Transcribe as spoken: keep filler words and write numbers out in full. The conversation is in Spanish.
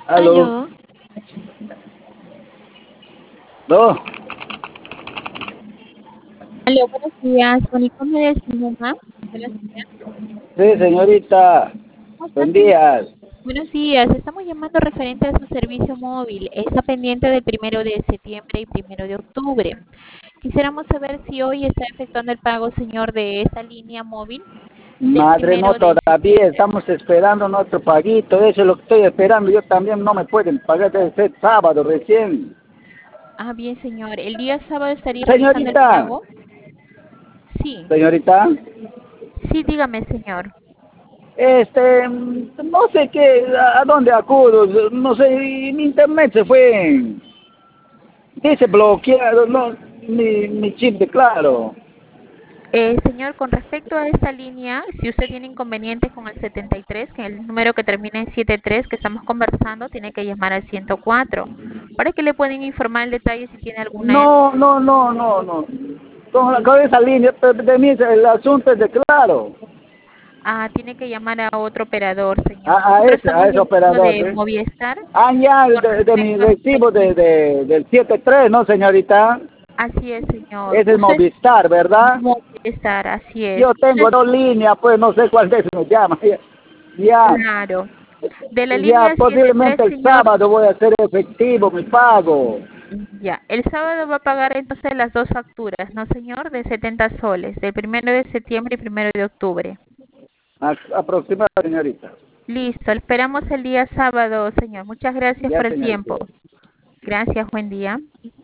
Aló. Aló, ¿No? aló, buenos días. Uniforme de su mamá. Buenos días. Sí, señorita. ¿Cómo está, Buen señor? día. Buenos días. Estamos llamando referente a su servicio móvil. Está pendiente del primero de septiembre y primero de octubre. Quisiéramos saber si hoy está efectuando el pago, señor, de esa línea móvil del Madre, no primero de todavía. septiembre. Estamos esperando nuestro paguito. Eso es lo que estoy esperando. Yo también no me pueden pagar desde el sábado recién. Ah, bien, señor. ¿El día sábado estaría realizando el Señorita. pago? Sí. Señorita. Sí, dígame, señor. Este, mm, no sé qué, a a dónde acudo. No sé, y mi internet se fue. Dice bloqueado, no, mi, mi chip de claro. Eh, señor, con respecto a esta línea, si usted tiene inconvenientes con el setenta y tres, que es el número que termina en setenta y tres que estamos conversando, tiene que llamar al ciento cuatro para que le pueden informar el detalle si tiene alguna... No, no, no, no, no. Con, la- con esa línea de, de mí el asunto es de claro. Ah, tiene que llamar a otro operador, señor. A, a Nosotros ese, a estamos ese llamando operador, de ¿sí? Movistar Ah, ya, con de, de mi respecto a esta recibo de, línea. de, del siete tres, ¿no, señorita? Así es, señor. Es el Usted Movistar, ¿verdad? Movistar, así es. Yo Usted, tengo dos líneas, pues no sé cuál de esas me llama. Ya, ya, claro. De la ya, línea setenta y tres, posiblemente el señor. sábado voy a hacer efectivo mi pago. Ya, el sábado va a pagar entonces las dos facturas, ¿no, señor? De setenta soles, del primero de septiembre y primero de octubre. A- aproximado, señorita. Listo, esperamos el día sábado, señor. Muchas gracias Ya, por el señorita. tiempo. Gracias, buen día.